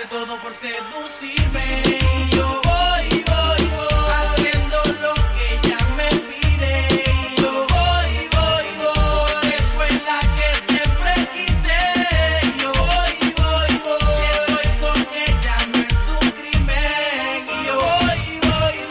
hace todo por seducirme. Y yo voy, haciendo lo que ella me pide. Y yo voy, que fue la que siempre quise. Y yo voy, si estoy con ella no es un crimen. Y yo voy.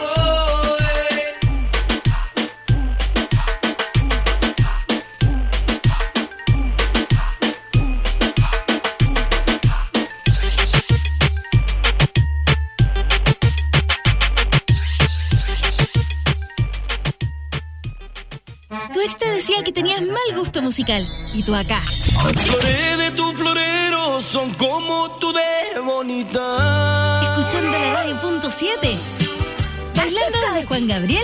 Tu ex te decía que tenías mal gusto musical. Y tú acá. Las flores de tu florero son como tú de bonita. Escuchando la radio.7. Bailando de Juan Gabriel.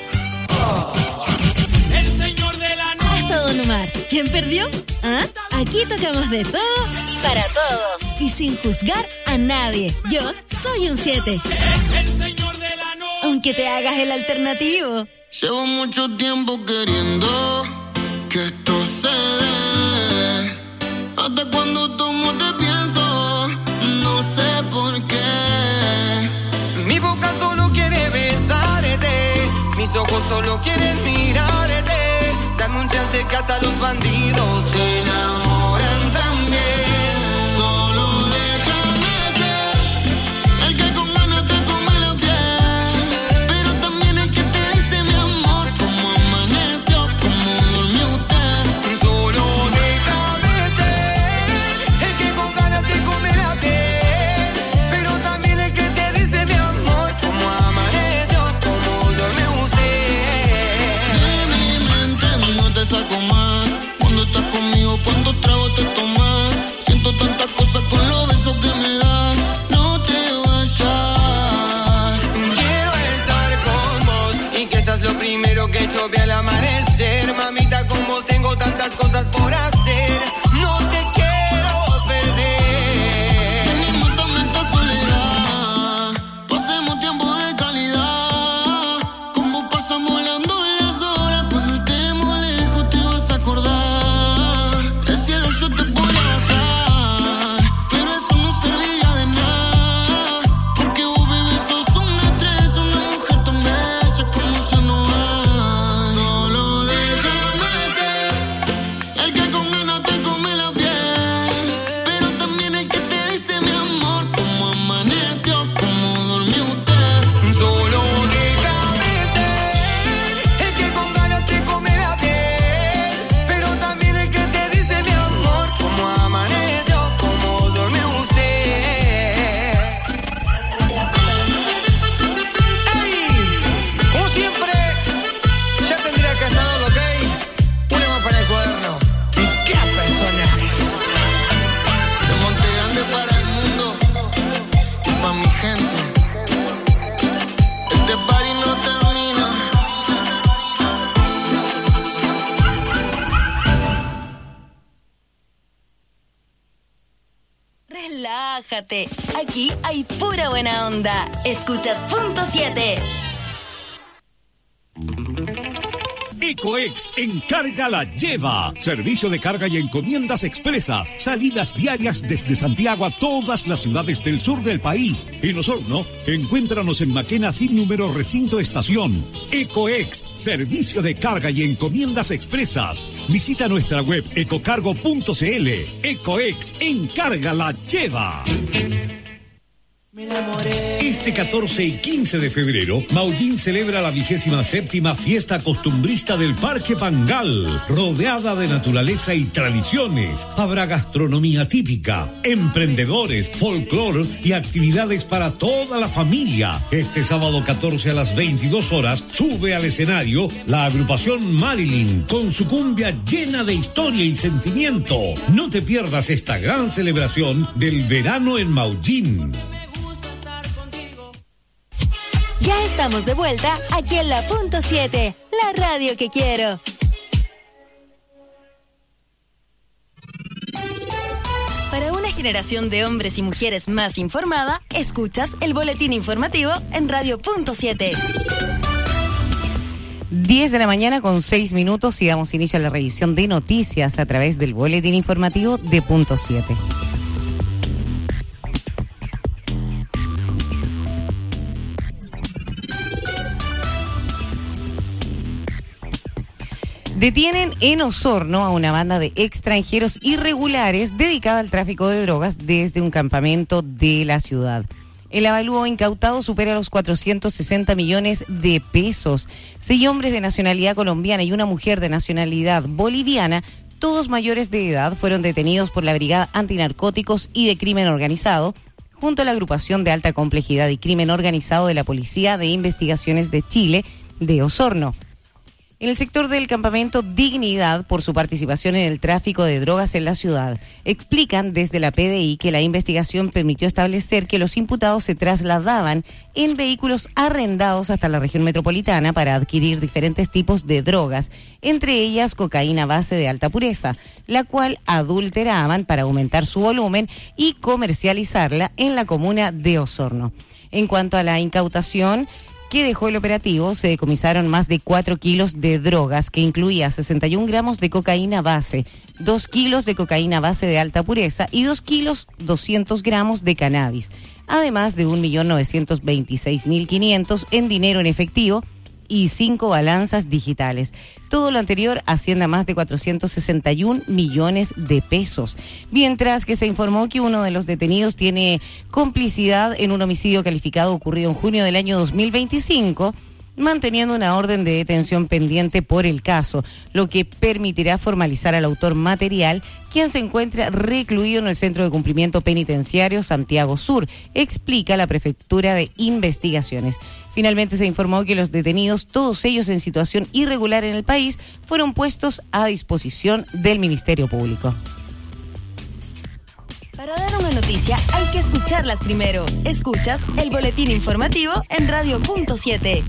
El señor de la noche. Hasta Don Omar. ¿Quién perdió? ¿Ah? Aquí tocamos de todo para todos. Y sin juzgar a nadie. Yo soy un 7. El señor de la noche. Aunque te hagas el alternativo. Llevo mucho tiempo queriendo que esto se dé. Hasta cuando tomo te pienso, no sé por qué. Mi boca solo quiere besarte, mis ojos solo quieren mirarte. Dame un chance que hasta los bandidos Se enamoran también. Solo déjame ser el que con ganas te come la piel, pero también el que te dice mi amor, cómo amaneció, cómo durmió usted. Solo déjame ser el que con ganas te come la piel, pero también el que te dice mi amor, cómo amaneció, cómo duerme usted. De mi mente no te saco más. Cuando estás conmigo, cuántos tragos te tomas. Siento tantas cosas con los besos que me das. No te vayas. Quiero estar con vos y que seas lo primero que yo ve al amanecer. Mamita, como tengo tantas cosas por hacer, no te quiero perder. Tenemos tanta soledad. Pasemos tiempo de calidad. Como pasan volando las horas. Cuando estemos lejos te vas a acordar. Del cielo yo te podría bajar, pero eso no serviría de nada. Porque vos, bebé, sos una estrella, una mujer tan bella como yo no hay. Solo déjame ser el que con ganas te come la piel, pero también el que te dice mi amor, cómo amaneció, cómo durmió usted. Solo déjame ser el que con ganas te come la piel, pero también el que te dice mi amor, cómo amaneció, cómo duerme usted. ¡Ey! Como siempre, ya tendría que saberlo, ¿ok? Una más para el cuaderno. ¡Qué personaje! De Monte Grande para el mundo y pa' mi gente. Este party no termina. Relájate. Aquí hay pura buena onda. Escuchas .7. Ecoex Encarga la lleva. Servicio de carga y encomiendas expresas. Salidas diarias desde Santiago a todas las ciudades del sur del país. En Osorno, encuéntranos en Maquena sin número recinto estación. Ecoex, servicio de carga y encomiendas expresas. Visita nuestra web ecocargo.cl. Ecoex Encarga la lleva. Me enamoré. Este 14 y 15 de febrero, Maullín celebra la 27ª fiesta costumbrista del Parque Pangal, rodeada de naturaleza y tradiciones. Habrá gastronomía típica, emprendedores, folclore y actividades para toda la familia. Este sábado 14 a las 22 horas sube al escenario la agrupación Marilyn con su cumbia llena de historia y sentimiento. No te pierdas esta gran celebración del verano en Maullín. Ya estamos de vuelta aquí en la .7, la radio que quiero. Para una generación de hombres y mujeres más informada, escuchas el boletín informativo en radio.7. 10 de la mañana con 6 minutos y damos inicio a la revisión de noticias a través del boletín informativo de .7. Detienen en Osorno a una banda de extranjeros irregulares dedicada al tráfico de drogas desde un campamento de la ciudad. El avalúo incautado supera los 460 millones de pesos. 6 hombres de nacionalidad colombiana y una mujer de nacionalidad boliviana, todos mayores de edad, fueron detenidos por la Brigada Antinarcóticos y de Crimen Organizado, junto a la Agrupación de Alta Complejidad y Crimen Organizado de la Policía de Investigaciones de Chile, de Osorno. En el sector del campamento Dignidad, por su participación en el tráfico de drogas en la ciudad, explican desde la PDI que la investigación permitió establecer que los imputados se trasladaban en vehículos arrendados hasta la región metropolitana para adquirir diferentes tipos de drogas, entre ellas cocaína base de alta pureza, la cual adulteraban para aumentar su volumen y comercializarla en la comuna de Osorno. En cuanto a la incautación que dejó el operativo, se decomisaron más de 4 kilos de drogas, que incluía 61 gramos de cocaína base, 2 kilos de cocaína base de alta pureza y 2 kilos 200 gramos de cannabis, además de 1.926.500 en dinero en efectivo y 5 balanzas digitales. Todo lo anterior asciende a más de 461 millones de pesos. Mientras que se informó que uno de los detenidos tiene complicidad en un homicidio calificado ocurrido en junio del año 2025, manteniendo una orden de detención pendiente por el caso, lo que permitirá formalizar al autor material, quien se encuentra recluido en el Centro de Cumplimiento Penitenciario Santiago Sur, explica la Prefectura de Investigaciones. Finalmente se informó que los detenidos, todos ellos en situación irregular en el país, fueron puestos a disposición del Ministerio Público. Para dar una noticia hay que escucharlas primero. Escuchas el boletín informativo en Radio Punto 7.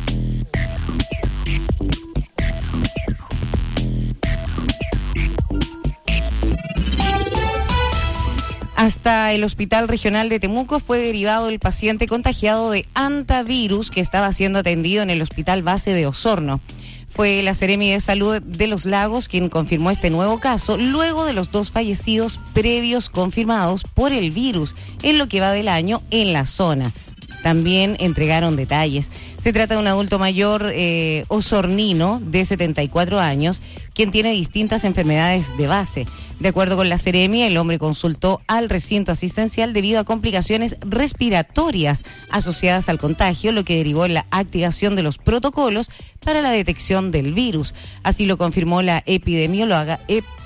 Hasta el Hospital Regional de Temuco fue derivado el paciente contagiado de hantavirus que estaba siendo atendido en el Hospital Base de Osorno. Fue la Seremi de Salud de Los Lagos quien confirmó este nuevo caso, luego de los 2 fallecidos previos confirmados por el virus en lo que va del año en la zona. También entregaron detalles. Se trata de un adulto mayor osornino de 74 años, quien tiene distintas enfermedades de base. De acuerdo con la Seremi, el hombre consultó al recinto asistencial debido a complicaciones respiratorias asociadas al contagio, lo que derivó en la activación de los protocolos para la detección del virus. Así lo confirmó la epidemióloga,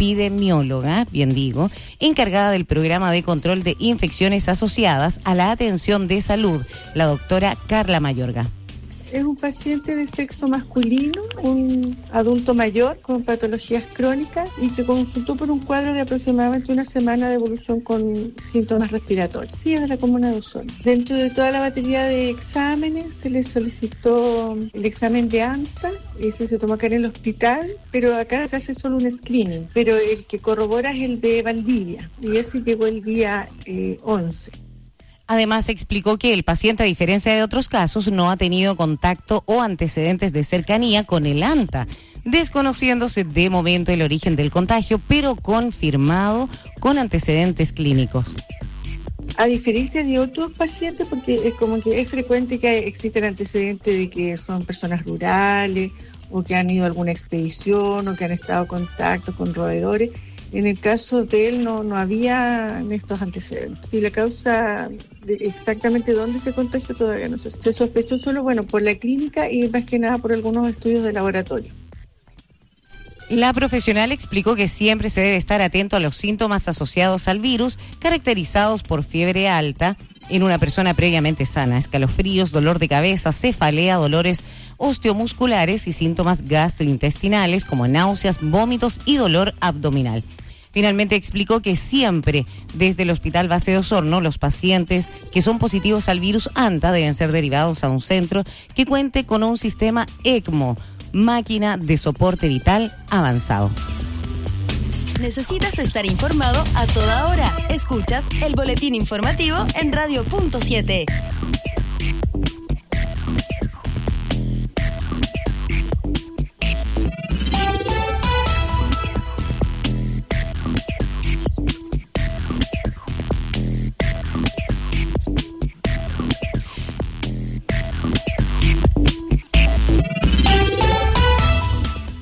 encargada del programa de control de infecciones asociadas a la atención de salud, la doctora Carla Mayorga. Es un paciente de sexo masculino, un adulto mayor con patologías crónicas y que consultó por un cuadro de aproximadamente una semana de evolución con síntomas respiratorios. Sí, es de la comuna de Osorno. Dentro de toda la batería de exámenes se le solicitó el examen de ANTA, ese se toma acá en el hospital, pero acá se hace solo un screening, pero el que corrobora es el de Valdivia y ese llegó el día 11. Además, explicó que el paciente, a diferencia de otros casos, no ha tenido contacto o antecedentes de cercanía con el ANTA, desconociéndose de momento el origen del contagio, pero confirmado con antecedentes clínicos. A diferencia de otros pacientes, porque es como que es frecuente que existen antecedentes de que son personas rurales o que han ido a alguna expedición o que han estado en contacto con roedores. En el caso de él no había estos antecedentes. Y la causa de exactamente dónde se contagió todavía no se sabe. Se sospechó solo, por la clínica y más que nada por algunos estudios de laboratorio. La profesional explicó que siempre se debe estar atento a los síntomas asociados al virus, caracterizados por fiebre alta en una persona previamente sana, escalofríos, dolor de cabeza, cefalea, dolores osteomusculares y síntomas gastrointestinales como náuseas, vómitos y dolor abdominal. Finalmente explicó que siempre desde el Hospital Base de Osorno los pacientes que son positivos al virus ANTA deben ser derivados a un centro que cuente con un sistema ECMO, máquina de soporte vital avanzado. Necesitas estar informado a toda hora. Escuchas el boletín informativo en Radio Punto 7.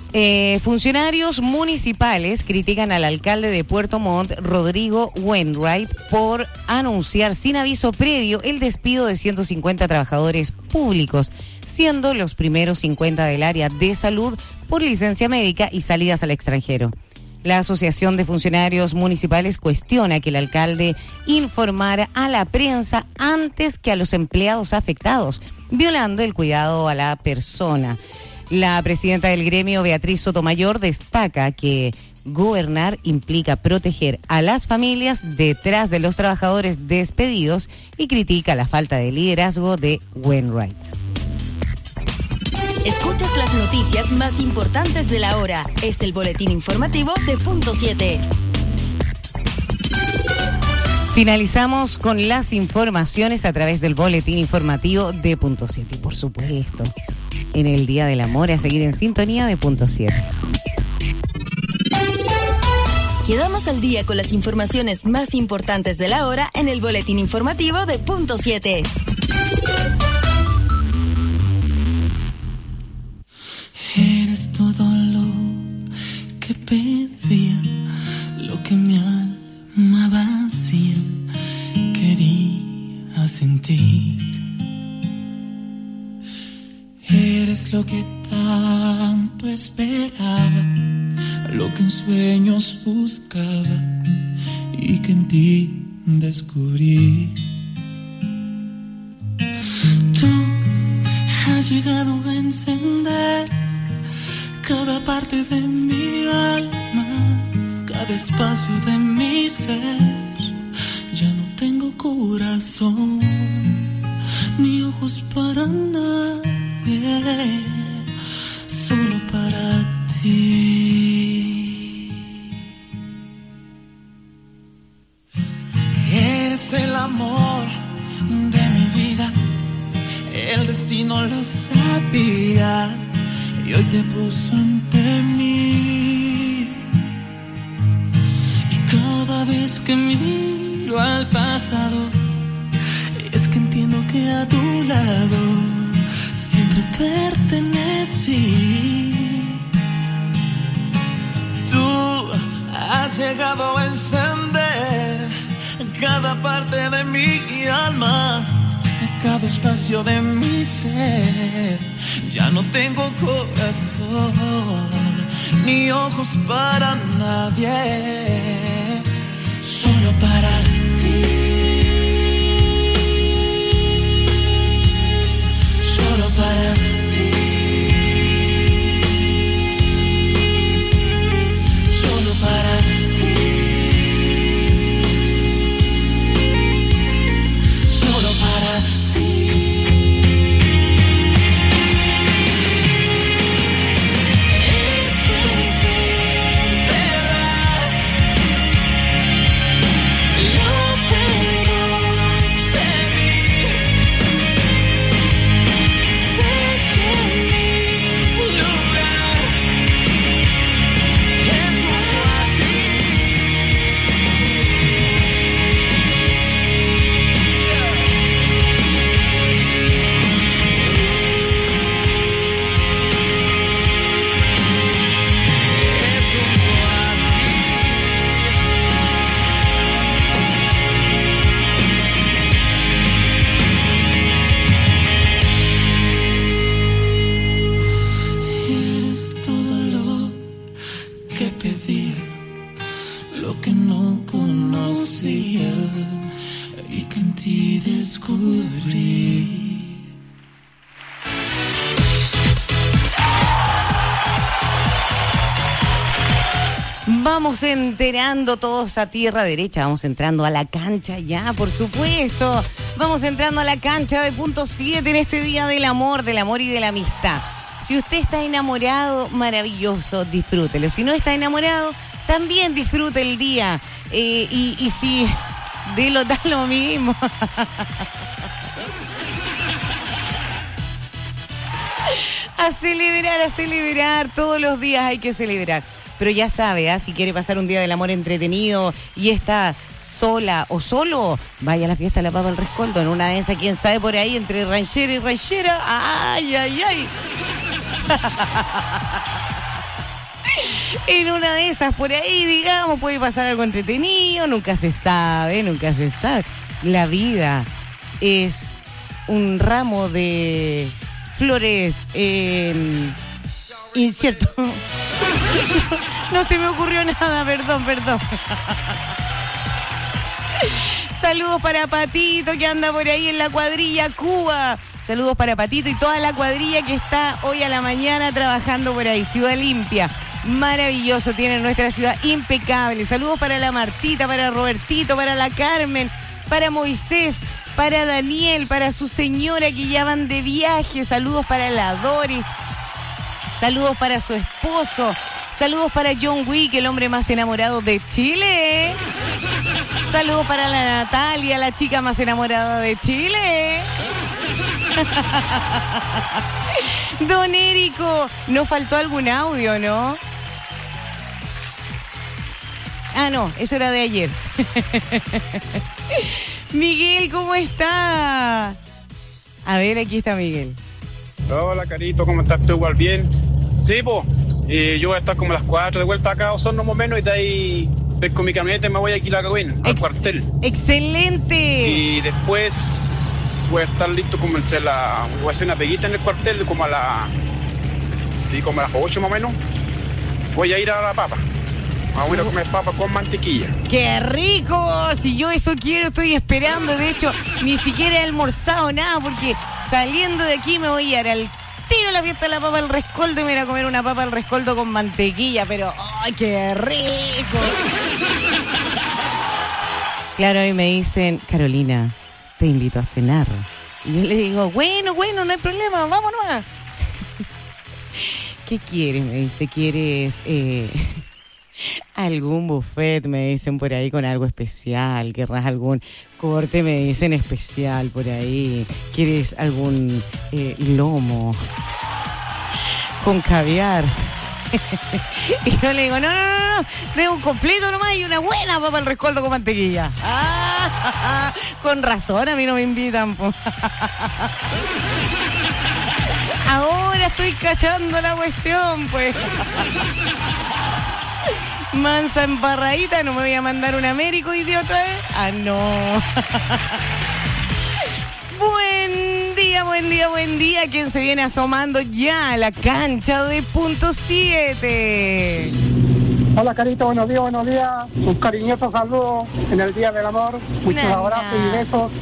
Funcionarios municipales critican al alcalde de Puerto Montt, Rodrigo Wainwright, por anunciar sin aviso previo el despido de 150 trabajadores públicos, siendo los primeros 50 del área de salud por licencia médica y salidas al extranjero. La Asociación de Funcionarios Municipales cuestiona que el alcalde informara a la prensa antes que a los empleados afectados, violando el cuidado a la persona. La presidenta del gremio, Beatriz Sotomayor, destaca que gobernar implica proteger a las familias detrás de los trabajadores despedidos y critica la falta de liderazgo de Wainwright. Escuchas las noticias más importantes de la hora. Es el boletín informativo de Punto 7. Finalizamos con las informaciones a través del boletín informativo de Punto 7. Y por supuesto, en el Día del Amor, a seguir en sintonía de Punto 7. Quedamos al día con las informaciones más importantes de la hora en el boletín informativo de Punto 7. Eres todo lo que pedía, lo que mi alma vacía quería sentir. Eres lo que tanto esperaba, lo que en sueños buscaba y que en ti descubrí. Tú has llegado a encender cada parte de mi alma, cada espacio de mi ser. Ya no tengo corazón ni ojos para nadie, solo para ti. Eres el amor de mi vida, el destino lo sabía y hoy te puso ante mí. Y cada vez que miro al pasado, es que entiendo que a tu lado siempre pertenecí. Tú has llegado a encender cada parte de mi alma, cada espacio de mi ser. Ya no tengo corazón ni ojos para nadie, solo para ti, solo para ti, solo para ti, solo para ti. Vamos enterando todos a tierra derecha, vamos entrando a la cancha ya, por supuesto. Vamos entrando a la cancha de Punto 7 en este Día del Amor y de la Amistad. Si usted está enamorado, maravilloso, disfrútelo. Si no está enamorado, también disfrute el día. Y si da lo mismo. A celebrar, todos los días hay que celebrar. Pero ya sabe, si quiere pasar un día del amor entretenido y está sola o solo, vaya a la fiesta de la Papa del Rescoldo. En una de esas, quién sabe, por ahí, entre ranchera y ranchera. ¡Ay, ay, ay! En una de esas, por ahí, digamos, puede pasar algo entretenido, nunca se sabe. La vida es un ramo de flores incierto. No se me ocurrió nada, perdón. Saludos para Patito, que anda por ahí en la cuadrilla Cuba. Saludos para Patito y toda la cuadrilla que está hoy a la mañana trabajando por ahí. Ciudad limpia, maravilloso, tiene nuestra ciudad impecable. Saludos para la Martita, para Robertito, para la Carmen, para Moisés, para Daniel, para su señora que ya van de viaje. Saludos para la Doris. Saludos para su esposo. Saludos para John Wick, el hombre más enamorado de Chile. Saludos para la Natalia, la chica más enamorada de Chile. Don Érico, nos faltó algún audio, ¿no? Ah, no, eso era de ayer. Miguel, ¿cómo está? A ver, aquí está Miguel. Hola, Carito, ¿cómo estás tú? Igual bien. Sí, pues, yo voy a estar como a las 4 de vuelta acá a Osorno más o menos, y de ahí con mi camioneta me voy aquí a la Cagüín, al cuartel. ¡Excelente! Y después voy a estar listo como voy a hacer una peguita en el cuartel como a las 8 más o menos. Voy a ir a la papa. Vamos a ir a comer papa con mantequilla. ¡Qué rico! Si yo eso quiero, estoy esperando. De hecho, ni siquiera he almorzado nada, porque saliendo de aquí me voy a ir al tiro a la fiesta de la papa al rescoldo y me voy a comer una papa al rescoldo con mantequilla. Pero, ¡ay, qué rico! Claro, y me dicen, Carolina, te invito a cenar. Y yo le digo, bueno, no hay problema, vamos nomás. ¿Qué quieres? Me dice, ¿quieres algún buffet? Me dicen por ahí con algo especial. ¿Querrás algún corte? Me dicen especial por ahí. ¿Quieres algún lomo con caviar? Y yo le digo, no, de un completo nomás y una buena papa al rescoldo con mantequilla. Con razón, a mí no me invitan, po. Ahora estoy cachando la cuestión, pues. Mansa embarradita, no me voy a mandar un Américo y de otra vez. Ah, no. Buen día. ¿Quién se viene asomando ya a la cancha de Punto 7? Hola, Carito, buenos días. Un cariñoso saludo en el Día del Amor. Muchos abrazos y besos.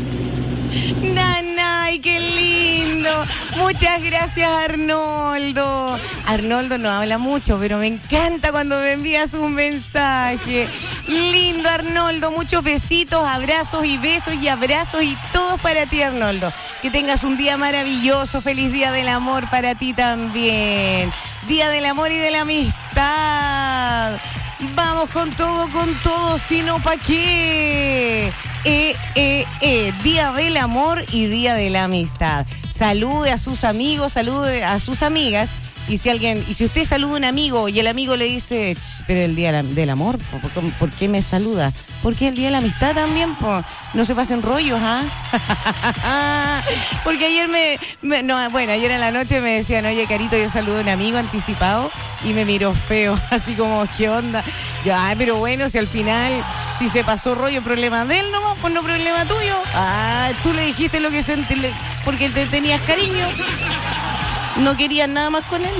¡Ay, qué lindo! Muchas gracias, Arnoldo. Arnoldo no habla mucho, pero me encanta cuando me envías un mensaje. Lindo, Arnoldo. Muchos besitos, abrazos y besos y abrazos y todos para ti, Arnoldo. Que tengas un día maravilloso. Feliz Día del Amor para ti también. Día del Amor y de la Amistad. Vamos con todo, si no, ¿pa' qué? Día del Amor y Día de la Amistad. Salude a sus amigos, salude a sus amigas. Y si usted saluda a un amigo y el amigo le dice, pero el Día del Amor, ¿por qué me saluda? Porque el Día de la Amistad también, no se pasen rollos, ¿ah? Porque ayer ayer en la noche me decían, oye, Carito, yo saludo a un amigo anticipado y me miró feo, así como, ¿qué onda? Ya, pero bueno, si al final, si se pasó rollo, problema de él nomás, pues no problema tuyo. Tú le dijiste lo que sentí, porque te tenías cariño. ¿No querían nada más con él?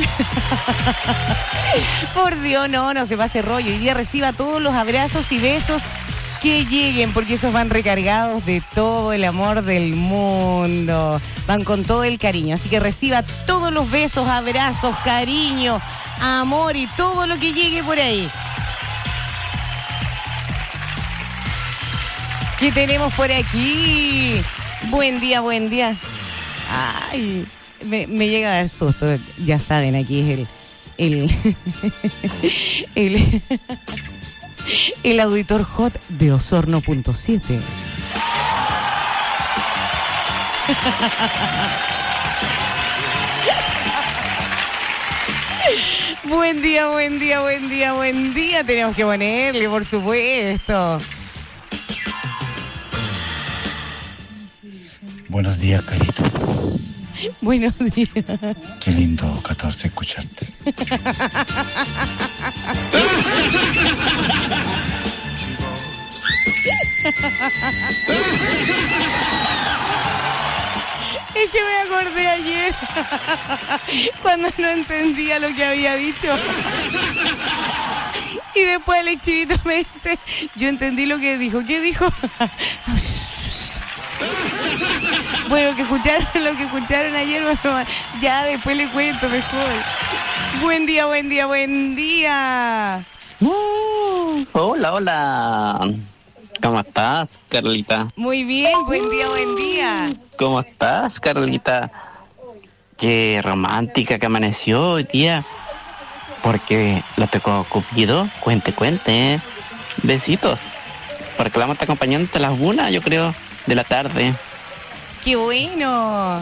Por Dios, no se pase rollo. Hoy día reciba todos los abrazos y besos que lleguen, porque esos van recargados de todo el amor del mundo. Van con todo el cariño. Así que reciba todos los besos, abrazos, cariño, amor y todo lo que llegue por ahí. ¿Qué tenemos por aquí? Buen día. Ay... Me llega a dar susto, ya saben, aquí es el auditor hot de Osorno.7. Buen día, tenemos que ponerle, por supuesto. Buenos días, Carito. Buenos días. Qué lindo 14 escucharte. Es que me acordé ayer cuando no entendía lo que había dicho. Y después el chivito me dice, yo entendí lo que dijo. ¿Qué dijo? Bueno, lo que escucharon ayer, bueno, ya después le cuento mejor. Buen día, buen día, buen día. Hola, hola. ¿Cómo estás, Carlita? Muy bien, buen día, buen día. ¿Cómo estás, Carlita? Qué romántica que amaneció hoy día. Porque lo tocó Cupido. Cuente, ¿eh? Besitos. Porque la vamos a estar acompañando hasta las 1, yo creo, de la tarde. ¡Qué bueno!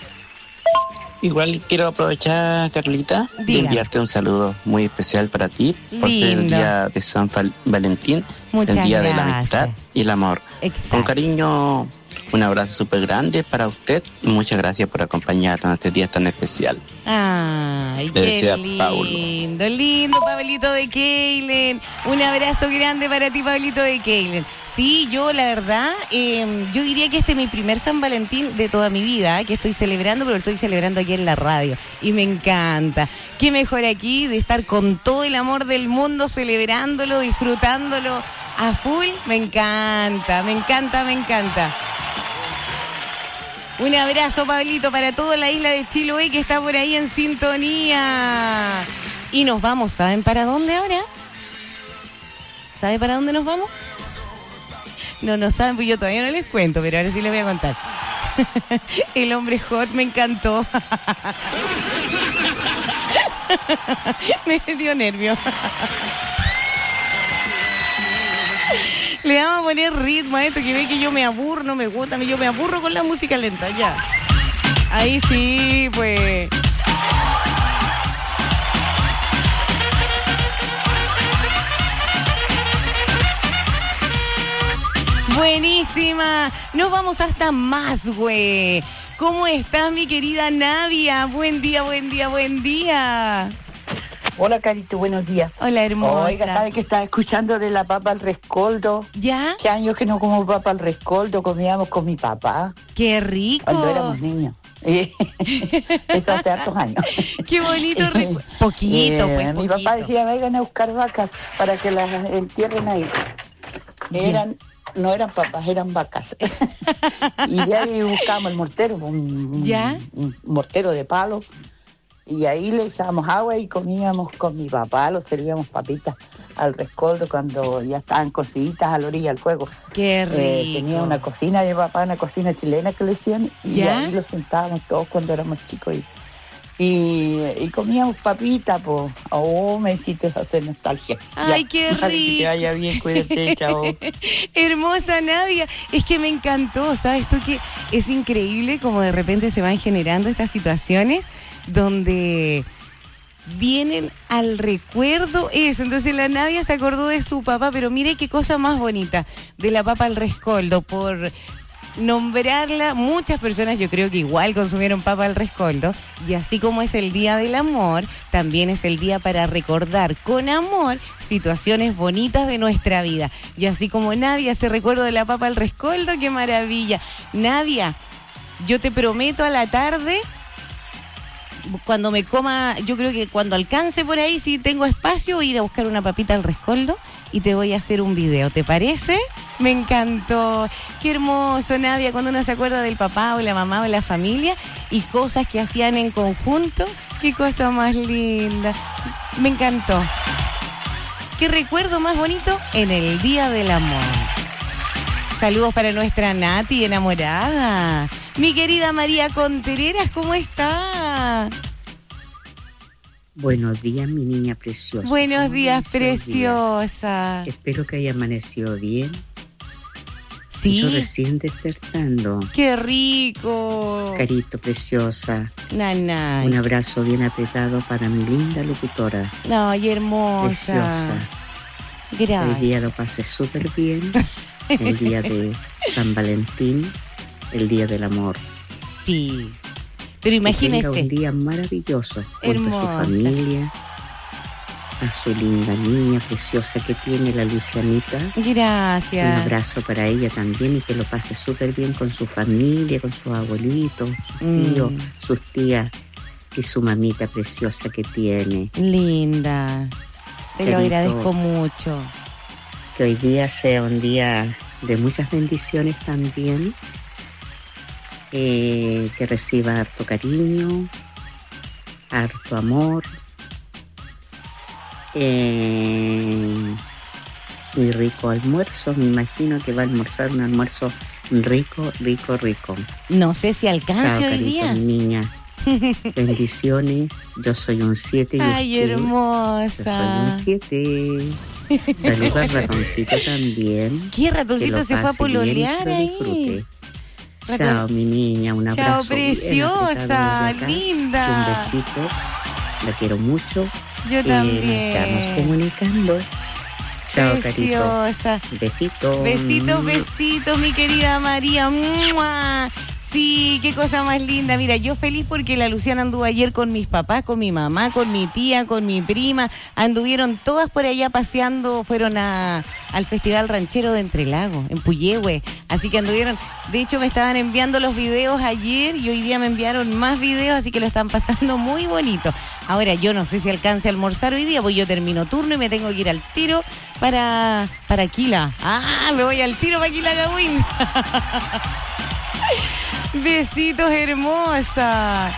Igual quiero aprovechar, Carlita, de enviarte un saludo muy especial para ti, por ser el día de San Valentín, Muchas el día de la gracias. amistad y el amor. Exacto. Con cariño, un abrazo súper grande para usted y muchas gracias por acompañarnos en este día tan especial. Ay, Te qué desea lindo, lindo, Pablito de Keilen. Un abrazo grande para ti, Pablito de Keilen. Sí, yo la verdad, yo diría que este es mi primer San Valentín de toda mi vida, que estoy celebrando, pero lo estoy celebrando aquí en la radio. Y me encanta. Qué mejor aquí de estar con todo el amor del mundo, celebrándolo, disfrutándolo a full. Me encanta, me encanta, me encanta. Un abrazo, Pablito, para toda la isla de Chiloé que está por ahí en sintonía. Y nos vamos, ¿saben para dónde ahora? ¿Sabe para dónde nos vamos? No saben, pues yo todavía no les cuento, pero ahora sí les voy a contar. El hombre hot me encantó. Me dio nervio. Le vamos a poner ritmo a esto, que ve que yo me aburro, no me gusta, yo me aburro con la música lenta, ya. Ahí sí, pues. Buenísima. Nos vamos hasta más, güey. ¿Cómo estás, mi querida Navia? Buen día, buen día, buen día. Hola, Carito, buenos días. Hola, hermosa. Oiga, ¿sabe que estaba escuchando de la papa al rescoldo? ¿Ya? ¿Qué años que no como papa al rescoldo? Comíamos con mi papá. ¡Qué rico! Cuando éramos niños. Eso hace hartos años. ¡Qué bonito! Poquito, pues, mi papá decía, vayan a buscar vacas para que las entierren ahí. No eran papas, eran vacas. Y ya ahí buscábamos el mortero, un mortero de palo. Y ahí le echábamos agua y comíamos con mi papá, lo servíamos papitas al rescoldo cuando ya estaban cociditas a la orilla del fuego. ¡Qué rico! Tenía una cocina de papá, una cocina chilena que le decían, y ahí lo sentábamos todos cuando éramos chicos y comíamos papitas, pues. Oh, me hiciste hacer nostalgia. ¡Ay, ya, qué rico! Que te vaya bien, cuídate, chao. Hermosa Nadia, es que me encantó, ¿sabes tú? Que es increíble como de repente se van generando estas situaciones donde vienen al recuerdo eso. Entonces la Nadia se acordó de su papá, pero mire qué cosa más bonita, de la papa al rescoldo, por nombrarla. Muchas personas yo creo que igual consumieron papa al rescoldo, y así como es el día del amor, también es el día para recordar con amor situaciones bonitas de nuestra vida. Y así como Nadia se recuerda de la papa al rescoldo, qué maravilla. Nadia, yo te prometo a la tarde, cuando me coma, yo creo que cuando alcance por ahí, si tengo espacio, voy a ir a buscar una papita al rescoldo y te voy a hacer un video, ¿te parece? Me encantó. Qué hermoso, Nadia, cuando uno se acuerda del papá o la mamá o la familia y cosas que hacían en conjunto. Qué cosa más linda. Me encantó. Qué recuerdo más bonito en el Día del Amor. Saludos para nuestra Nati enamorada. Mi querida María Contreras, ¿cómo está? Buenos días, mi niña preciosa. Buenos días, preciosa. Espero que haya amanecido bien. Sí. Yo recién despertando. ¡Qué rico! Carito, preciosa. Nanay. Un abrazo bien apretado para mi linda locutora. Ay, hermosa. Preciosa. Gracias. El día lo pasé súper bien. El día de San Valentín, el día del amor. Sí. Pero imagínese. Que tenga un día maravilloso. Hermosa. Junto a su familia. a su linda niña preciosa que tiene, la Lucianita. Gracias. Un abrazo para ella también y que lo pase súper bien con su familia, con sus abuelitos, sus tíos, sus tías y su mamita preciosa que tiene. Linda. Te lo agradezco mucho. Que hoy día sea un día de muchas bendiciones también. Que reciba harto cariño, harto amor. Y rico almuerzo. Me imagino que va a almorzar un almuerzo rico. No sé si alcance hoy día. Niña. Bendiciones. Yo soy un 7. Ay, hermosa. Yo soy un 7. Saludos al ratoncito también. ¿Qué ratoncito se fue a pololear ahí? Disfrute. Chao, mi niña. Un abrazo. Chao, preciosa, linda. Un besito. La quiero mucho. Yo también. Estamos comunicando. Chao, preciosa. Carito. Besitos, mi querida María. ¡Mua! Sí, qué cosa más linda. Mira, yo feliz porque la Luciana anduvo ayer con mis papás, con mi mamá, con mi tía, con mi prima. Anduvieron todas por allá paseando, fueron al Festival Ranchero de Entrelagos, en Puyehue. Así que anduvieron, de hecho me estaban enviando los videos ayer y hoy día me enviaron más videos, así que lo están pasando muy bonito. Ahora, yo no sé si alcance a almorzar hoy día, pues yo termino turno y me tengo que ir al tiro para Aquila. Me voy al tiro para Aquila, Gawin. Besitos, hermosa.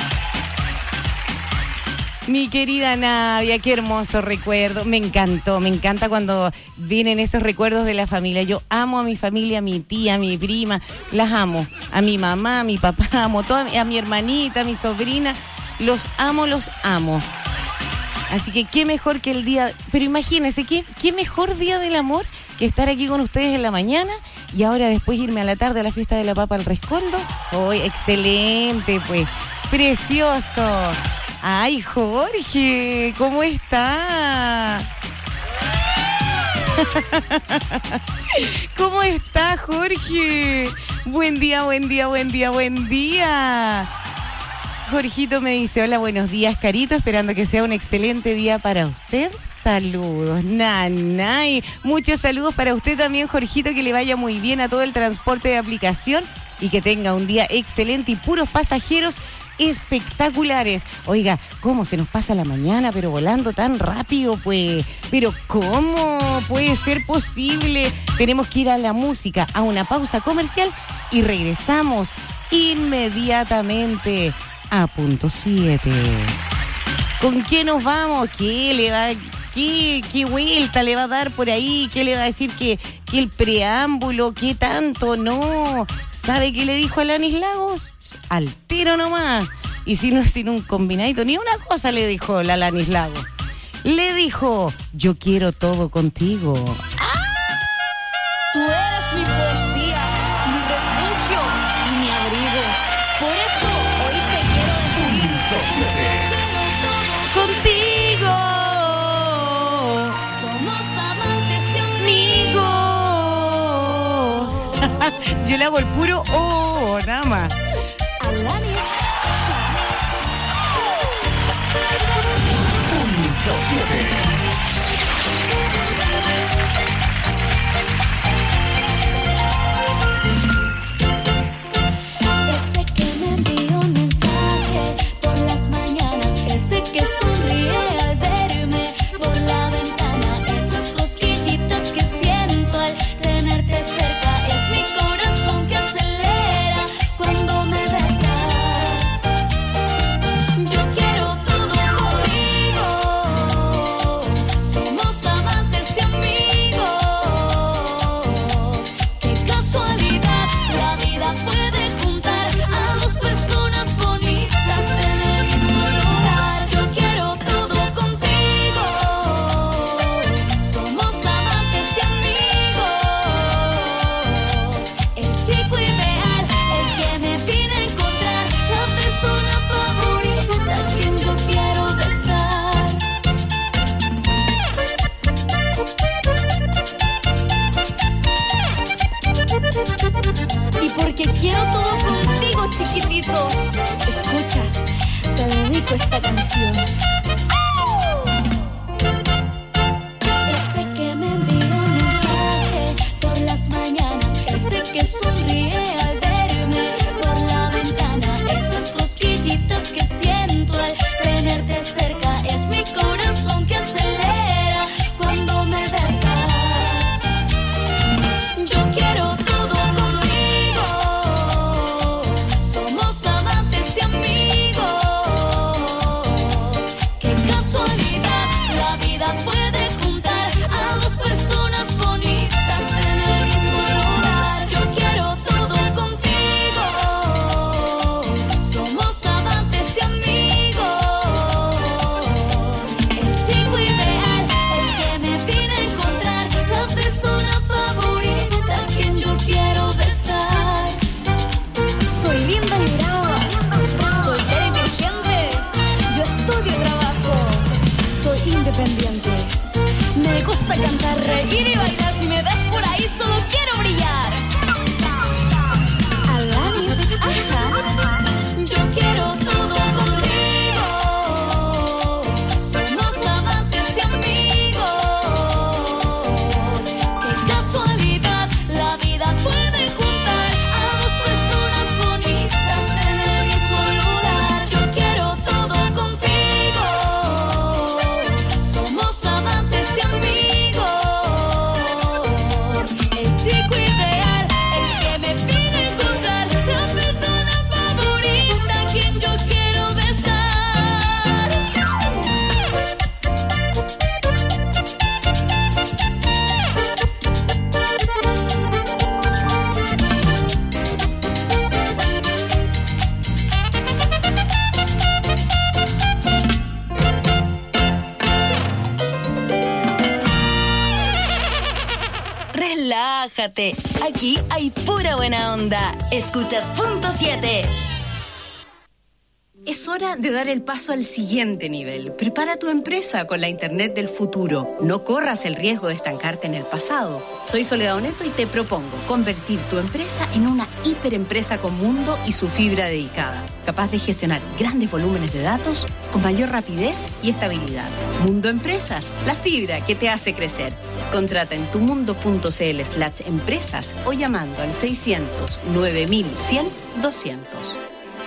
Mi querida Nadia, qué hermoso recuerdo. Me encanta cuando vienen esos recuerdos de la familia. Yo amo a mi familia, a mi tía, a mi prima, las amo. A mi mamá, a mi papá, amo a mi hermanita, a mi sobrina. Los amo. Así que qué mejor que el día. Pero imagínense, qué mejor día del amor que estar aquí con ustedes en la mañana y ahora después irme a la tarde a la fiesta de la papa al Rescoldo. ¡Ay, excelente, pues! ¡Precioso! ¡Ay, Jorge! ¿Cómo está? ¿Cómo está, Jorge? Buen día. Jorgito me dice, hola, buenos días, Carito, esperando que sea un excelente día para usted. Saludos, nanay. Muchos saludos para usted también, Jorgito, que le vaya muy bien a todo el transporte de aplicación y que tenga un día excelente y puros pasajeros espectaculares. Oiga, ¿cómo se nos pasa la mañana, pero volando tan rápido, pues? Pero ¿cómo puede ser posible? Tenemos que ir a la música, a una pausa comercial y regresamos inmediatamente a punto 7. ¿Con qué nos vamos? ¿Qué vuelta le va a dar por ahí? ¿Qué le va a decir que el preámbulo? ¿Qué tanto? No. ¿Sabe qué le dijo a Alanis Lagos? Al tiro nomás. Y si no es sin un combinadito, ni una cosa le dijo la Alanis Lagos. Le dijo, yo quiero todo contigo. Tú eres mi poesía, mi refugio y mi abrigo. Por eso hoy te quiero decir contigo. Somos amantes de amigo. Yo le hago el puro nada más. Alanis. Punto 7. Que sonríe al verme por la ventana. Esas cosquillitas que siento al tenerte cerca. Es mi corazón que acelera cuando me besas. Yo quiero todo contigo. Somos amantes y amigos. Qué casualidad, la vida puede juntar a dos personas bonitas en el mismo lugar. Quiero todo contigo. Somos amantes y amigos. El chico ideal, el que me vine a encontrar, la persona favorita a quien yo quiero besar. Y porque quiero todo contigo, chiquitito, escucha, te dedico esta canción. relájate. Aquí hay pura buena onda. Escuchas Punto 7. Es hora de dar el paso al siguiente nivel. Prepara tu empresa con la Internet del futuro. No corras el riesgo de estancarte en el pasado. Soy Soledad Oneto y te propongo convertir tu empresa en una hiperempresa con Mundo y su fibra dedicada, capaz de gestionar grandes volúmenes de datos con mayor rapidez y estabilidad. Mundo Empresas, la fibra que te hace crecer. Contrata en tumundo.cl/empresas o llamando al 600 9100 200.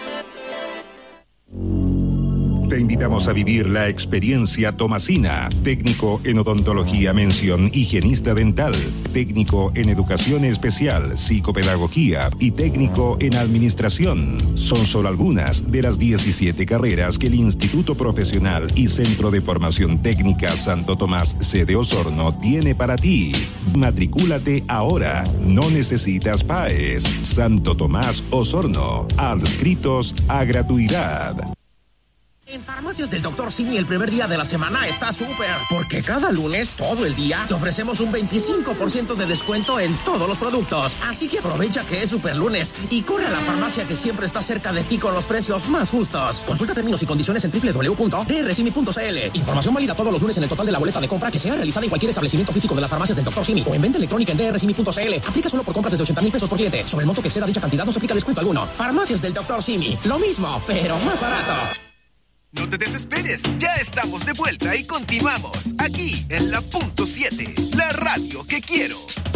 Te invitamos a vivir la experiencia Tomasina, técnico en odontología mención higienista dental, técnico en educación especial, psicopedagogía y técnico en administración. Son solo algunas de las 17 carreras que el Instituto Profesional y Centro de Formación Técnica Santo Tomás sede Osorno tiene para ti. Matricúlate ahora, no necesitas PAES. Santo Tomás Osorno, adscritos a gratuidad. En Farmacias del Dr. Simi el primer día de la semana está súper, porque cada lunes, todo el día, te ofrecemos un 25% de descuento en todos los productos. Así que aprovecha que es super lunes y corre a la farmacia que siempre está cerca de ti con los precios más justos. Consulta términos y condiciones en www.drsimi.cl. Información válida todos los lunes en el total de la boleta de compra que sea realizada en cualquier establecimiento físico de las Farmacias del Dr. Simi o en venta electrónica en drsimi.cl. Aplica solo por compras desde 80,000 pesos por cliente. Sobre el monto que exceda dicha cantidad no se aplica descuento alguno. Farmacias del Dr. Simi. Lo mismo, pero más barato. No te desesperes, ya estamos de vuelta y continuamos aquí en la Punto 7, la radio que quiero.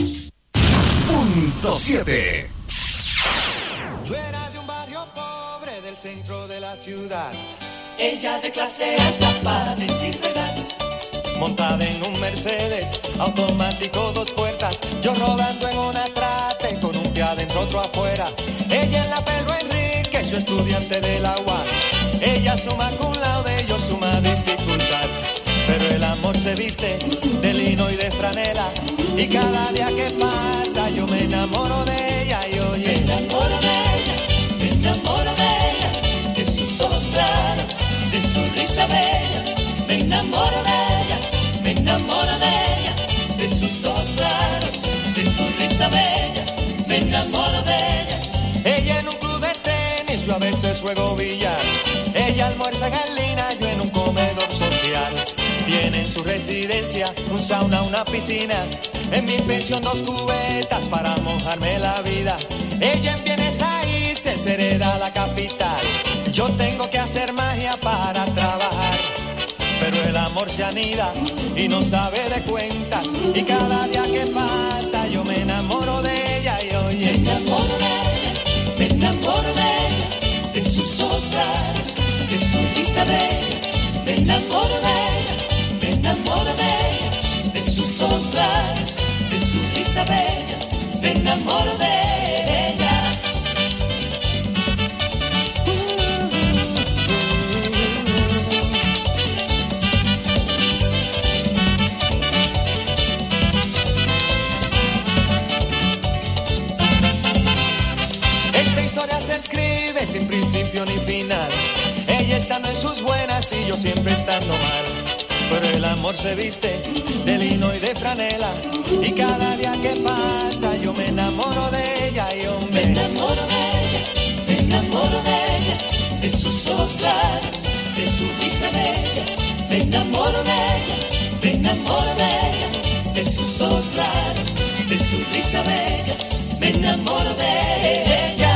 Punto 7. Yo era de un barrio pobre del centro de la ciudad. Ella de clase alta para decir verdad. Montada en un Mercedes, automático 2 puertas. Yo rodando en una trate con un pie adentro, otro afuera. Ella en la Pedro Enrique, yo estudiante de la UAS. Ella suma cum laude, yo suma dificultad. Pero el amor se viste de lino y de franela. Y cada día que pasa yo me enamoro de ella. Y oye, me enamoro de ella, me enamoro de ella. De sus ojos claros, de su risa bella. Me enamoro de ella, me enamoro de ella. De sus ojos claros, de su risa bella. Me enamoro de ella. Ella en un club de tenis, yo a veces juego billar. Ella almuerza en Galina, yo en un comedor social. Tiene en su residencia un sauna, una piscina. En mi pensión 2 cubetas para mojarme la vida. Ella en bienes raíces hereda la capital. Yo tengo que hacer magia para trabajar. Pero el amor se anida y no sabe de cuentas. Y cada día que pasa yo me enamoro de ella. Y oye, me enamoro de ella, me enamoro de ella. De sus ojos claros, de su risa bella. Me enamoro de ella, me enamoro de ella. De sus ojos claros, de su risa bella. Me enamoro de ella. Esta historia se escribe sin principio ni final. Ella estando en sus buenas y yo siempre estando mal. Pero el amor se viste de lino y de franela. Y cada día que pasa yo me enamoro de ella. Y hombre, me enamoro de ella, me enamoro de ella. De sus ojos claros, de su risa bella. Me enamoro de ella, me enamoro de ella. De sus ojos claros, de su risa bella. Me enamoro de ella.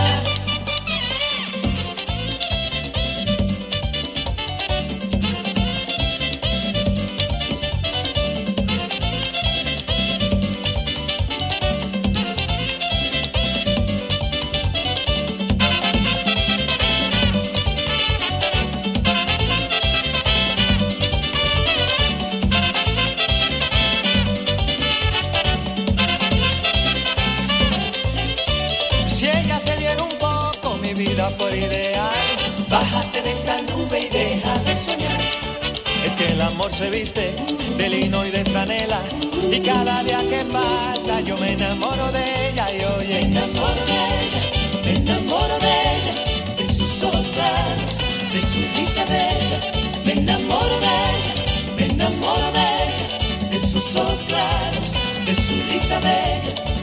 Por ideal, bájate de esa nube y deja de soñar. Es que el amor se viste de lino y de franela. Y cada día que pasa yo me enamoro de ella. Y oye, me enamoro de ella, me enamoro de ella. De sus ojos claros, de su risa bella. Me enamoro de ella, me enamoro de ella. De sus ojos claros, de su risa bella.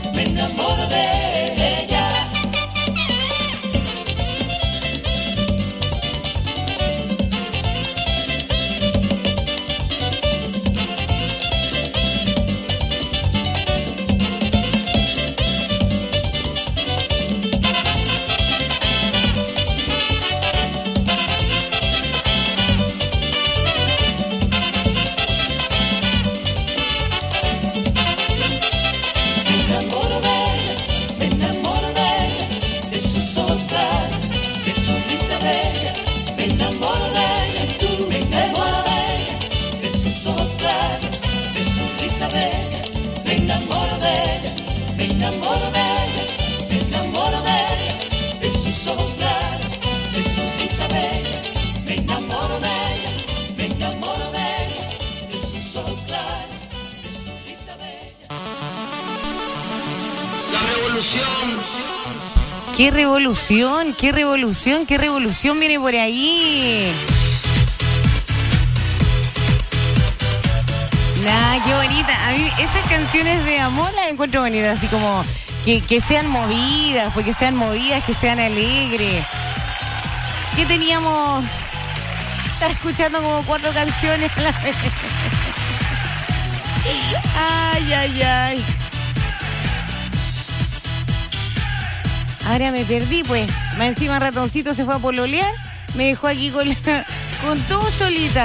¡Qué revolución! ¡Qué revolución! ¡Qué revolución viene por ahí! Nah, qué bonita. A mí esas canciones de amor las encuentro bonitas, así como que sean movidas, pues que sean movidas, que sean alegres. ¿Qué teníamos? Está escuchando como 4 canciones a la vez. Ay, ay, ay. Ahora me perdí, pues. Más encima Ratoncito se fue a pololear. Me dejó aquí con todo solita.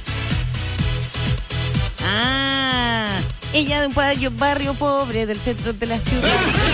Ah, ella de un barrio pobre del centro de la ciudad.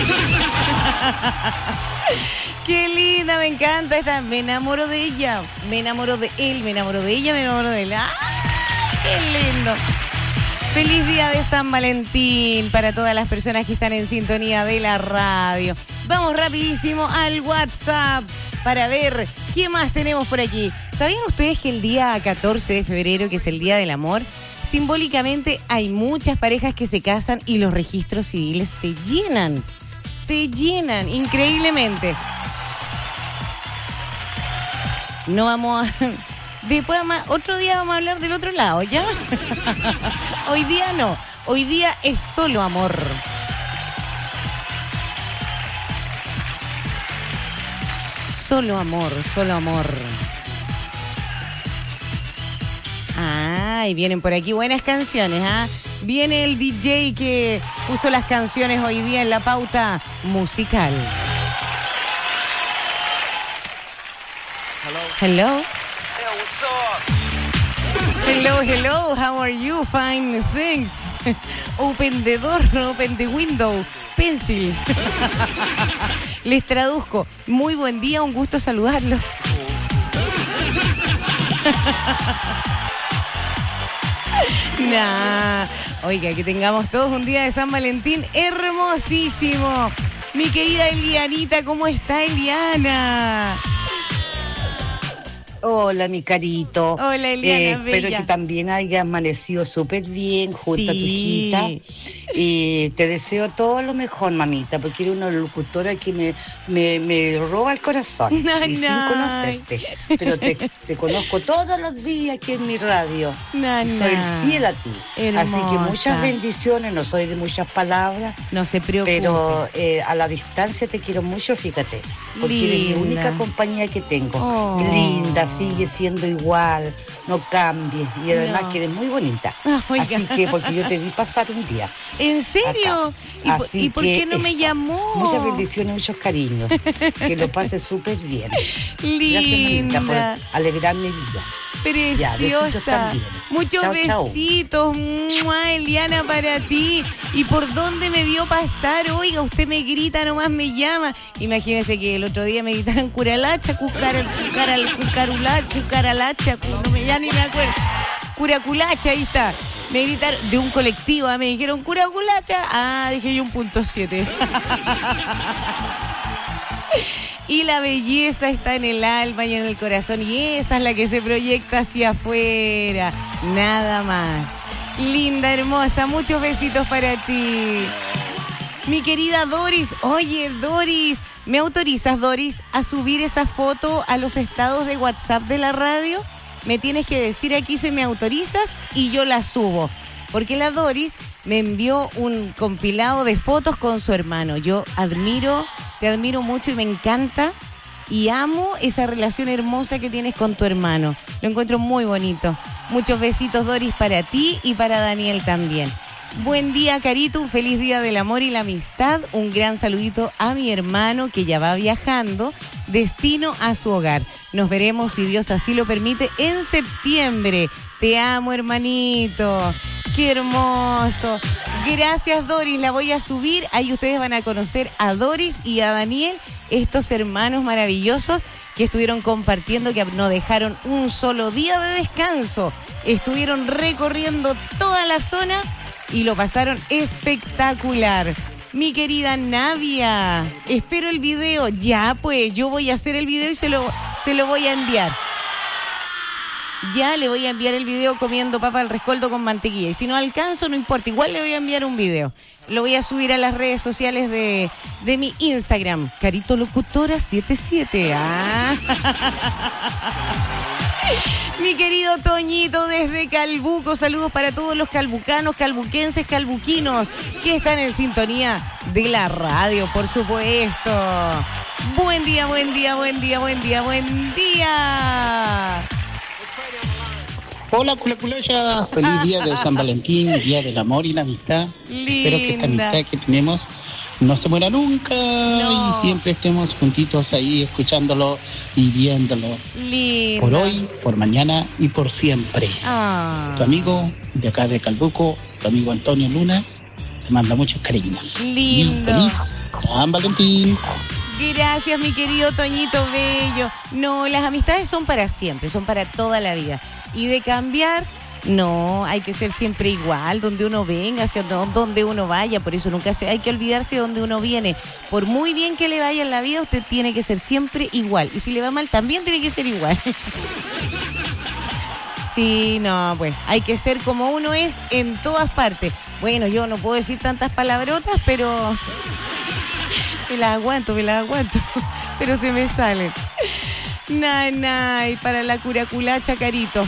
Qué linda, me encanta esta. Me enamoro de ella, me enamoro de él, me enamoro de ella, me enamoro de él. ¡Ah, qué lindo! Feliz día de San Valentín para todas las personas que están en sintonía de la radio. Vamos rapidísimo al WhatsApp para ver qué más tenemos por aquí. ¿Sabían ustedes que el día 14 de febrero, que es el Día del Amor, simbólicamente hay muchas parejas que se casan y los registros civiles se llenan? Se llenan increíblemente. No vamos a... Después, otro día vamos a hablar del otro lado, ¿ya? Hoy día no. Hoy día es solo amor. Solo amor, solo amor. Ah, y vienen por aquí buenas canciones, ¿ah? Viene el DJ que puso las canciones hoy día en la pauta musical. Hello. Hello, hello, how are you? Fine, thanks. Open the door, open the window. Pencil. Les traduzco. Muy buen día, un gusto saludarlos. Nah. Oiga, que tengamos todos un día de San Valentín hermosísimo. Mi querida Elianita, ¿cómo está Eliana? Hola, mi carito. Hola, Eliana, espero bella. que también hayas amanecido súper bien junto a tu Sí. hijita. Y te deseo todo lo mejor, mamita, porque eres una locutora que me roba el corazón. No, y sin no. conocerte. Pero te conozco todos los días aquí en mi radio. No, y no. soy fiel a ti. Hermosa. Así que muchas bendiciones. No soy de muchas palabras. No se preocupe. Pero a la distancia te quiero mucho, fíjate. Porque eres mi Linda. única compañía que tengo. Oh. Linda, sigue siendo igual, no cambies. Y además No. que eres muy bonita. Oiga. Así que, porque yo te vi pasar un día. ¿En serio? Acá. ¿Y por qué no me eso. llamó? Muchas bendiciones, muchos cariños. Que lo pases súper bien. Linda. Gracias, mamita, por alegrar mi vida. Ya, besitos Preciosa. también. Muchos Chao, chao. besitos. ¡Mua! Eliana, para ti. ¿Y por dónde me vio pasar? Oiga, usted me grita, nomás me llama. Imagínese que el otro día me gritaron curalacha, cucaralacha, ya ni me acuerdo. Curaculacha, ahí está. Me gritaron de un colectivo, me dijeron curaculacha. Ah, dije yo 1.7. Y la belleza está en el alma y en el corazón, y esa es la que se proyecta hacia afuera, nada más. Linda, hermosa, muchos besitos para ti. Mi querida Doris, oye Doris, ¿me autorizas, Doris, a subir esa foto a los estados de WhatsApp de la radio? Me tienes que decir aquí si me autorizas y yo la subo. Porque la Doris me envió un compilado de fotos con su hermano. Yo te admiro mucho y me encanta y amo esa relación hermosa que tienes con tu hermano. Lo encuentro muy bonito. Muchos besitos, Doris, para ti y para Daniel también. Buen día, Carito, un feliz día del amor y la amistad. Un gran saludito a mi hermano que ya va viajando, destino a su hogar. Nos veremos, si Dios así lo permite, en septiembre. Te amo, hermanito. Qué hermoso. Gracias, Doris. La voy a subir. Ahí ustedes van a conocer a Doris y a Daniel, estos hermanos maravillosos que estuvieron compartiendo, que no dejaron un solo día de descanso. Estuvieron recorriendo toda la zona y lo pasaron espectacular. Mi querida Navia, espero el video. Ya, pues, yo voy a hacer el video y se lo voy a enviar. ya le voy a enviar el video comiendo papa al rescoldo con mantequilla. Y si no alcanzo, no importa, igual le voy a enviar un video. Lo voy a subir a las redes sociales de mi Instagram, Carito Locutora 77. Ah. Mi querido Toñito desde Calbuco, saludos para todos los calbucanos, calbuquenses, calbuquinos que están en sintonía de la radio, por supuesto. Buen día, buen día, buen día, buen día, buen día. Hola, Culaculoya. Feliz día de San Valentín, día del amor y la amistad. Linda. Espero que esta amistad que tenemos no se muera nunca y siempre estemos juntitos ahí escuchándolo y viéndolo. Linda. Por hoy, por mañana y por siempre. Tu amigo de acá de Calbuco, tu amigo Antonio Luna, te manda muchos cariños. Lindo. Y feliz San Valentín. Gracias, mi querido Toñito Bello. No, las amistades son para siempre, son para toda la vida. Y de cambiar, no, hay que ser siempre igual, donde uno venga, hacia donde uno vaya. Por eso nunca hay que olvidarse de donde uno viene. Por muy bien que le vaya en la vida, usted tiene que ser siempre igual. Y si le va mal, también tiene que ser igual. Sí, no, pues hay que ser como uno es en todas partes. Bueno, yo no puedo decir tantas palabrotas, pero me las aguanto, pero se me salen. Nay, para la curaculacha, Carito.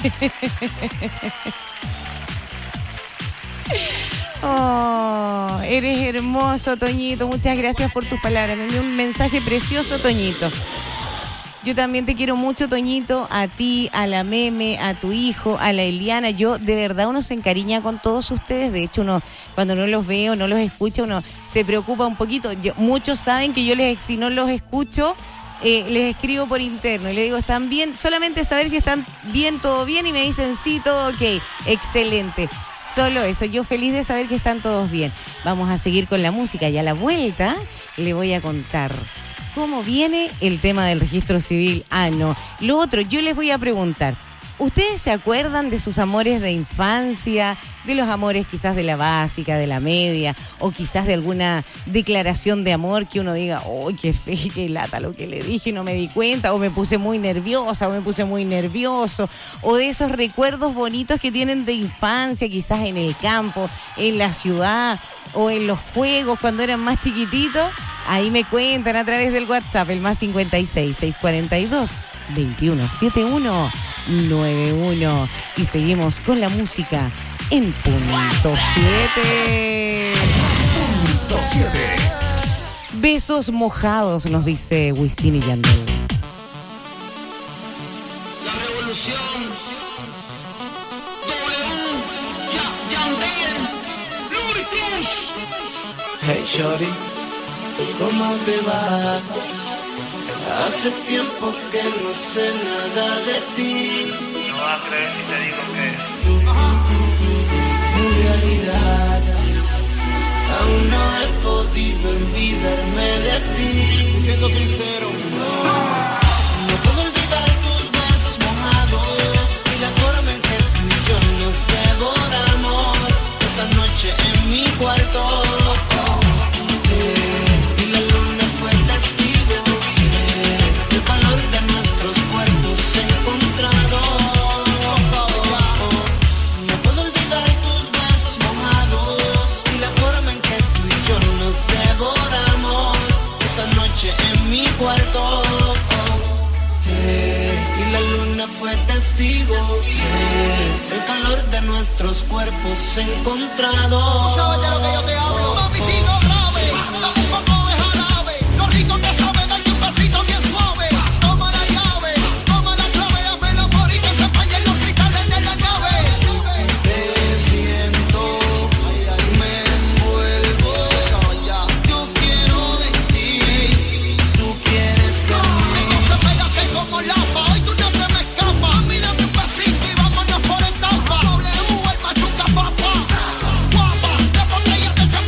Oh, eres hermoso, Toñito. Muchas gracias por tus palabras. Me envió un mensaje precioso, Toñito. Yo también te quiero mucho, Toñito, a ti, a la Meme, a tu hijo, a la Eliana. Yo, de verdad, uno se encariña con todos ustedes. De hecho, uno, cuando no los veo, no los escucha, uno se preocupa un poquito. Muchos saben que yo si no los escucho, les escribo por interno y les digo, ¿están bien? Solamente saber si están bien, todo bien, y me dicen sí, todo ok, excelente. Solo eso, yo feliz de saber que están todos bien. Vamos a seguir con la música y a la vuelta le voy a contar cómo viene el tema del registro civil. Ah, no. Lo otro, yo les voy a preguntar, ¿ustedes se acuerdan de sus amores de infancia, de los amores quizás de la básica, de la media, o quizás de alguna declaración de amor que uno diga, ¡oh, qué fe, qué lata lo que le dije y no me di cuenta! O me puse muy nerviosa, o me puse muy nervioso. O de esos recuerdos bonitos que tienen de infancia, quizás en el campo, en la ciudad, o en los juegos cuando eran más chiquititos. Ahí me cuentan a través del WhatsApp, el más 56-642-217191. Y seguimos con la música en punto 7. Punto 7. Besos mojados, nos dice Wisin y Yandel. La revolución. Yandel. Luritus. Hey, shorty, ¿cómo te va? Hace tiempo que no sé nada de ti. No vas a creer si te digo que en realidad aún no he podido olvidarme de ti. siendo sincero. No puedo olvidar tus besos mojados y la forma en que tú y yo nos devoramos esa noche en mi cuarto. Fue testigo, el calor de nuestros cuerpos encontrados. ¿Tú sabes de lo que yo te hablo? Mami, sigo grave, dame un poco de jarabe. Lo rico que sabe, darte un besito bien suave. Toma la llave, toma la clave, hazme el amor y que se empañen los cristales de la nave. Te siento, me envuelvo. Yo quiero de ti, tú quieres de mí. Entonces pégate como lapa, hoy tú no te me escapas. Mami, dame un besito y vámonos por etapa. W, el machuca papa. Guapa, de botella te echamos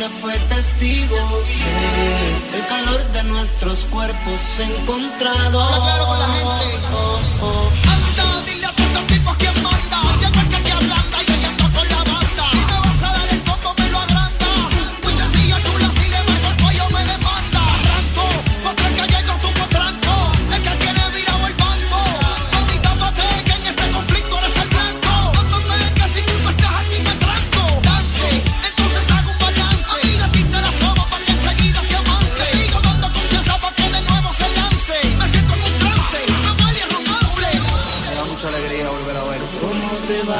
luna fue testigo. El calor de nuestros cuerpos encontrados. Habla claro con la gente. Anda, dile a todos los tipos quién manda. Llegó el que te ablanda y ella anda con la banda. Si me vas a dar el combo me lo agranda. Muy sencillo, chula, si le marco el cuello me demanda. Arranco, contra el que llego tu potranco. El que tiene virado el banco. Mami, tápate que en este conflicto eres el blanco. Dándome que si tú no estás aquí me tranco. Dance, entonces hago un balance. Amiga, a ti te la sobo para que enseguida se avance. Te sigo dando confianza para que de nuevo se lance. Me siento en un trance, me huele a romance. Me da mucha alegría volver a ver. ¿Cómo te va?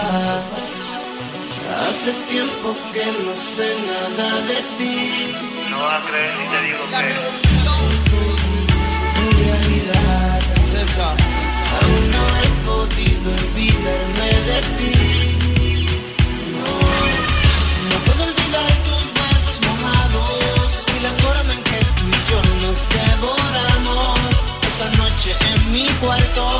Hace tiempo que no sé nada de ti. No vas a creer si te digo que... En realidad, César, aún no he podido olvidarme de ti. No puedo olvidar tus besos mojados y la forma en que tú y yo nos devoramos esa noche en mi cuarto.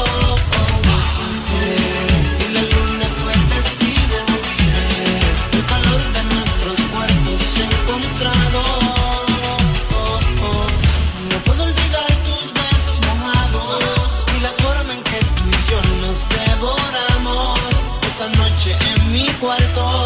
Y la luna fue testigo. El calor de nuestros cuerpos encontrados. No puedo olvidar tus besos mojados y la forma en que tú y yo nos devoramos esa noche en mi cuarto.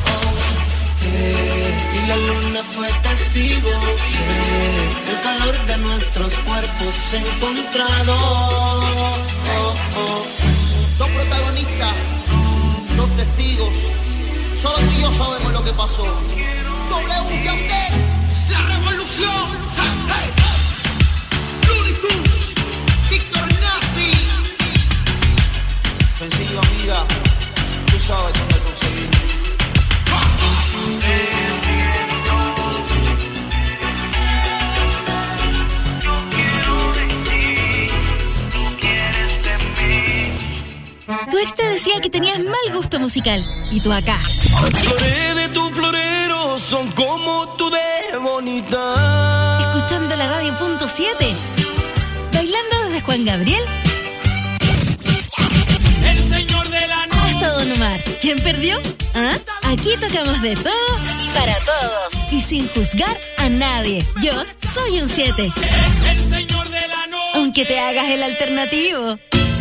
Y la luna fue testigo. El calor de nuestros cuerpos encontrados. Dos protagonistas, dos testigos. Solo tú y yo sabemos lo que pasó. W Yandel, la revolución. Hey, hey. Looney Tunes, Víctor Nazi. Sencillo, amiga. Tú sabes dónde conseguirme. Tu ex te decía que tenías mal gusto musical. Y tú acá. Las flores de tu florero son como tú de bonita. Escuchando la radio .7. Bailando desde Juan Gabriel. El señor de la noche. Hasta Don Omar. ¿Quién perdió? ¿Ah? Aquí tocamos de todo para todo. Y sin juzgar a nadie. Yo soy un 7. El señor de la noche. Aunque te hagas el alternativo.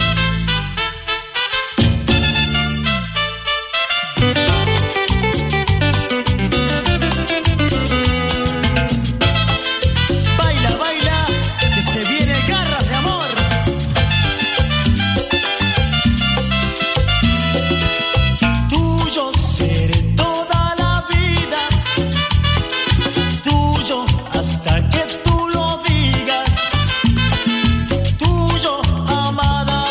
Baila, baila, que se viene garras de amor. Tuyo seré toda la vida, tuyo hasta que tú lo digas, tuyo amada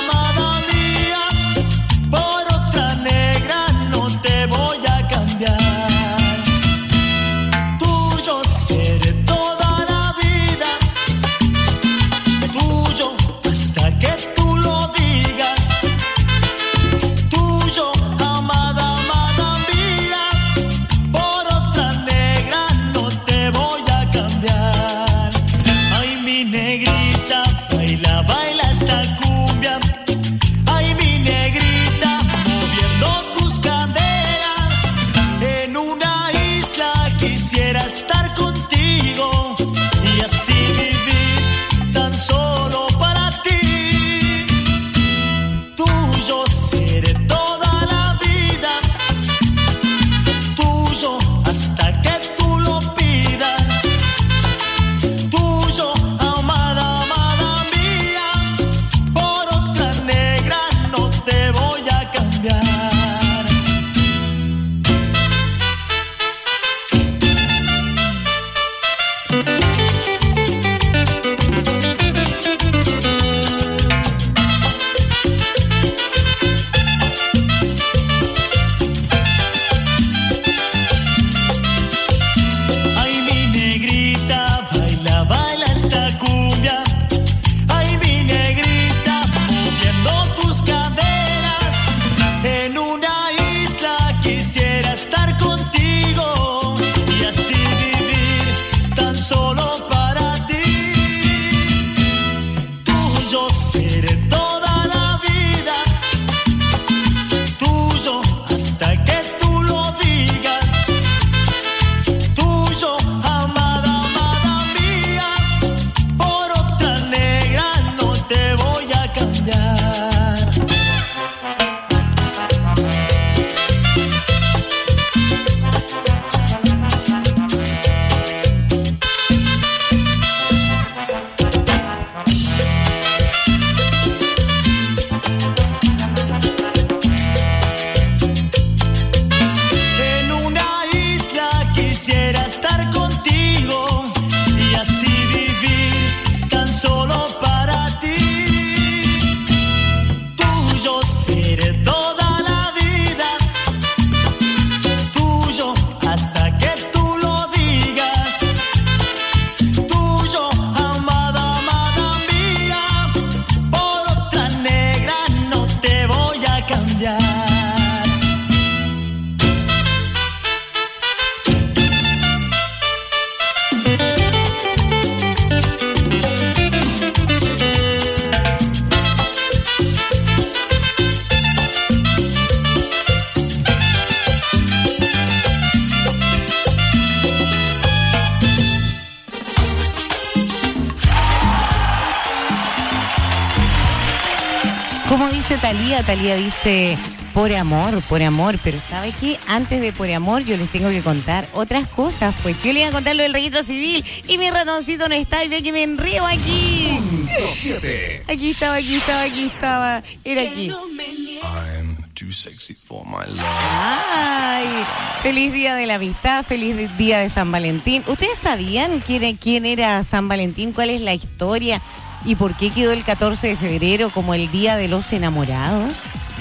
dice Talía? Talía dice, por amor, pero ¿sabe qué? Antes de por amor yo les tengo que contar otras cosas, pues yo les voy a contar lo del registro civil y mi ratoncito no está y ve que me enrío aquí. Aquí estaba, era aquí. Too sexy for my love. Ay, feliz día de la amistad, feliz día de San Valentín. ¿Ustedes sabían quién era San Valentín? ¿Cuál es la historia? ¿Y por qué quedó el 14 de febrero como el día de los enamorados?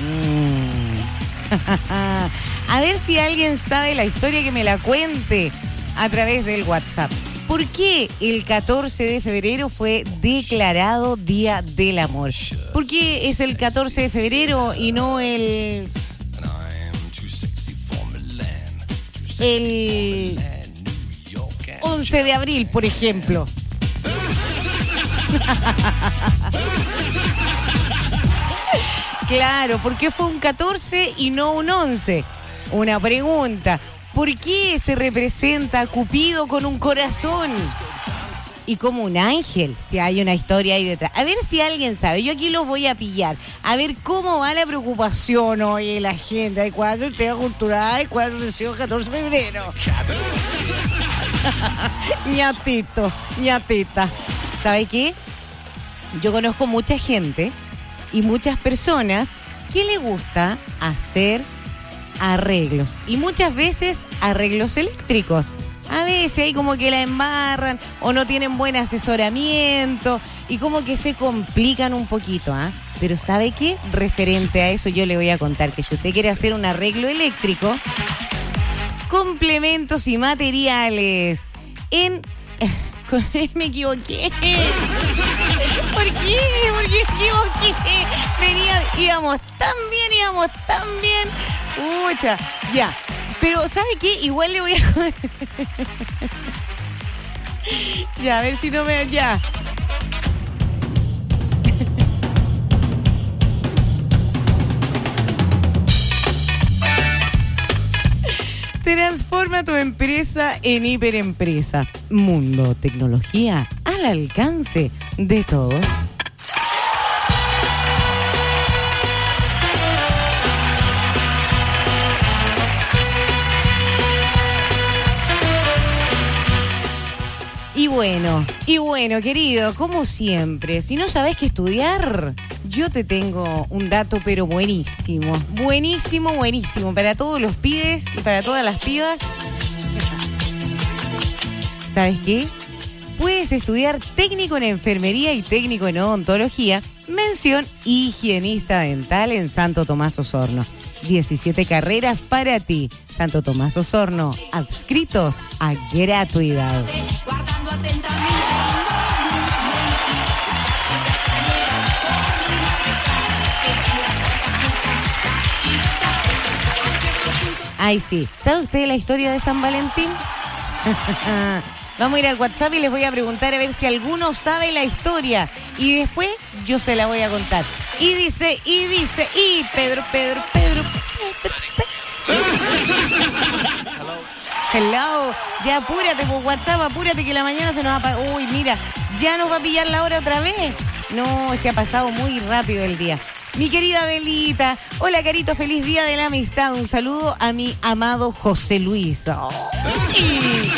A ver si alguien sabe la historia, que me la cuente a través del WhatsApp. ¿Por qué el 14 de febrero fue declarado Día del Amor? ¿Por qué es el 14 de febrero y no el 11 de abril, por ejemplo? Claro, ¿por qué fue un 14 y no un 11? Una pregunta. ¿Por qué se representa a Cupido con un corazón y como un ángel? Si hay una historia ahí detrás. A ver si alguien sabe. Yo aquí los voy a pillar. A ver cómo va la preocupación hoy en la agenda. ¿De cuándo el tema cultural? ¿De cuándo recibió el 14 de febrero? ñatita. ¿Sabe qué? Yo conozco mucha gente y muchas personas que le gusta hacer arreglos, y muchas veces arreglos eléctricos. A veces hay como que la embarran o no tienen buen asesoramiento y como que se complican un poquito, ¿ah? Pero ¿sabe qué? Referente a eso yo le voy a contar que si usted quiere hacer un arreglo eléctrico, complementos y materiales en... Me equivoqué. ¿Por qué? ¿Por qué me equivoqué? Íbamos tan bien. Pucha, ya. Pero ¿sabe qué? Igual le voy a... Ya, a ver si no me... Ya. Transforma tu empresa en hiperempresa. Mundo Tecnología al alcance de todos. Y bueno, querido, como siempre, si no sabes qué estudiar, yo te tengo un dato, pero buenísimo, para todos los pibes y para todas las pibas. ¿Sabes qué? Puedes estudiar técnico en enfermería y técnico en odontología, mención higienista dental en Santo Tomás Osorno. 17 carreras para ti. Santo Tomás Osorno, adscritos a gratuidad. Ay, sí. ¿Sabe usted la historia de San Valentín? Vamos a ir al WhatsApp y les voy a preguntar a ver si alguno sabe la historia. Y después yo se la voy a contar. Y dice, Pedro. Hello. Ya apúrate por WhatsApp, apúrate que la mañana se nos va a... Uy, mira, ya nos va a pillar la hora otra vez. No, es que ha pasado muy rápido el día. Mi querida Adelita, hola Carito, feliz día de la amistad. Un saludo a mi amado José Luis. Oh.